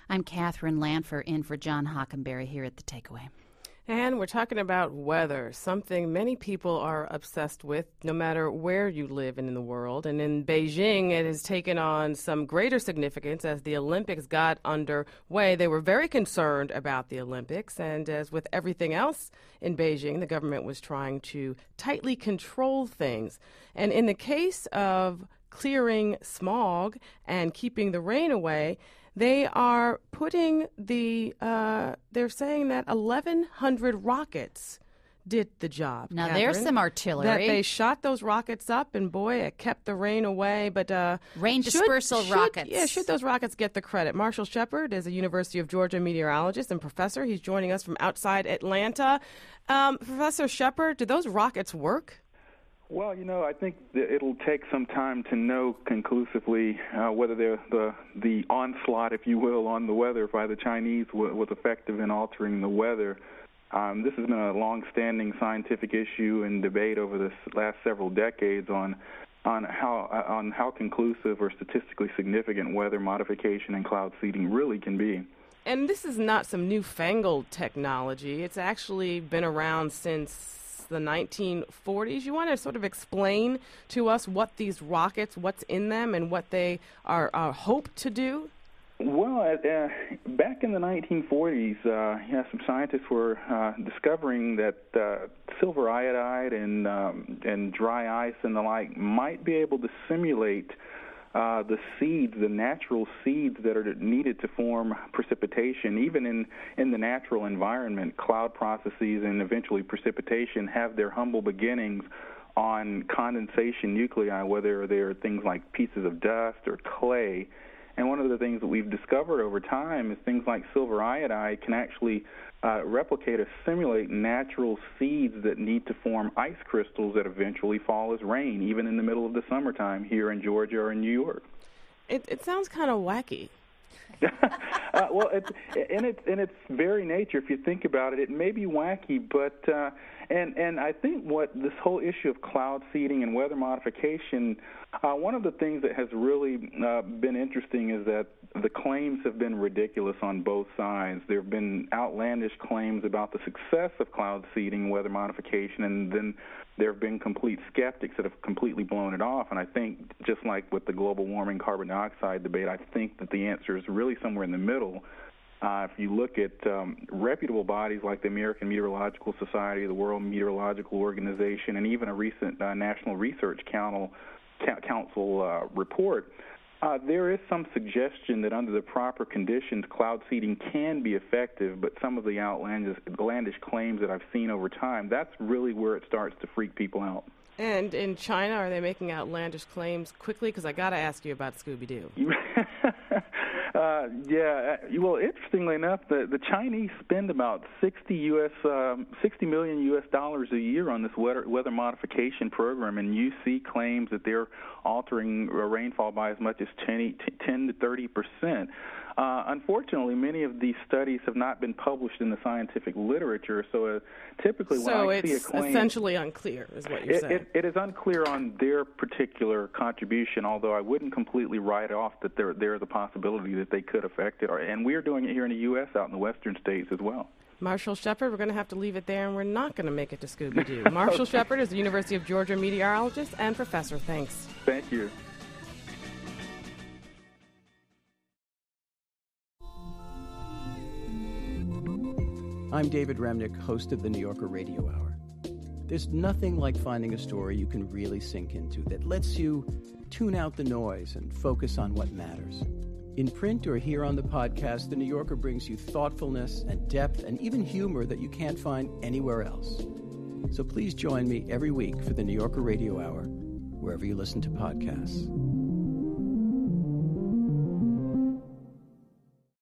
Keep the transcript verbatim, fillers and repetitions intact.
I'm Catherine Lanfer in for John Hockenberry here at The Takeaway. And we're talking about weather, something many people are obsessed with no matter where you live in the world. And in Beijing, it has taken on some greater significance as the Olympics got underway. They were very concerned about the Olympics. And as with everything else in Beijing, the government was trying to tightly control things. And in the case of clearing smog and keeping the rain away, they are putting the, uh, they're saying that eleven hundred rockets did the job. Now, Catherine, there's some artillery. That they shot those rockets up, and boy, it kept the rain away. But uh, Rain should, dispersal should, rockets. Yeah, should those rockets get the credit? Marshall Shepard is a University of Georgia meteorologist and professor. He's joining us from outside Atlanta. Um, Professor Shepard, do those rockets work? Well, you know, I think that it'll take some time to know conclusively uh, whether the the onslaught, if you will, on the weather by the Chinese w- was effective in altering the weather. Um, this has been a long-standing scientific issue and debate over the last several decades on on how uh, on how conclusive or statistically significant weather modification and cloud seeding really can be. And this is not some newfangled technology. It's actually been around since the nineteen forties. You want to sort of explain to us what these rockets, what's in them, and what they are, are hoped to do? Well, uh, back in the nineteen forties, uh, yeah, some scientists were uh, discovering that uh, silver iodide and um, and dry ice and the like might be able to simulate Uh, the seeds, the natural seeds that are needed to form precipitation, even in, in the natural environment. Cloud processes and eventually precipitation have their humble beginnings on condensation nuclei, whether they're things like pieces of dust or clay. And one of the things that we've discovered over time is things like silver iodide can actually uh, replicate or simulate natural seeds that need to form ice crystals that eventually fall as rain, even in the middle of the summertime here in Georgia or in New York. It, it sounds kind of wacky. uh, well, it's, in its in its very nature, if you think about it, it may be wacky, but uh, and and I think what this whole issue of cloud seeding and weather modification, uh, one of the things that has really uh, been interesting is that the claims have been ridiculous on both sides. There have been outlandish claims about the success of cloud seeding, weather modification, and then there have been complete skeptics that have completely blown it off. And I think, just like with the global warming carbon dioxide debate, I think that the answer is really somewhere in the middle. Uh, if you look at um, reputable bodies like the American Meteorological Society, the World Meteorological Organization, and even a recent uh, National Research Council, Council uh, report, Uh, there is some suggestion that under the proper conditions, cloud seeding can be effective, but some of the outlandish, outlandish claims that I've seen over time, that's really where it starts to freak people out. And in China, are they making outlandish claims quickly? Because I got to ask you about Scooby-Doo. uh, yeah, well, interestingly enough, the, the Chinese spend about sixty U S um, sixty million U S dollars a year on this weather, weather modification program, and you see claims that they're altering rainfall by as much as ten to thirty percent. Uh, unfortunately, many of these studies have not been published in the scientific literature, so uh, typically so when I see a claim... So it's essentially unclear, is what you're it, saying. It, it is unclear on their particular contribution, although I wouldn't completely write off that there, there is a possibility that they could affect it. And we're doing it here in the U S out in the western states as well. Marshall Shepard, we're going to have to leave it there, and we're not going to make it to Scooby-Doo. Marshall Shepard is the University of Georgia meteorologist and professor. Thanks. Thank you. I'm David Remnick, host of the New Yorker Radio Hour. There's nothing like finding a story you can really sink into that lets you tune out the noise and focus on what matters. In print or here on the podcast, the New Yorker brings you thoughtfulness and depth and even humor that you can't find anywhere else. So please join me every week for the New Yorker Radio Hour, wherever you listen to podcasts.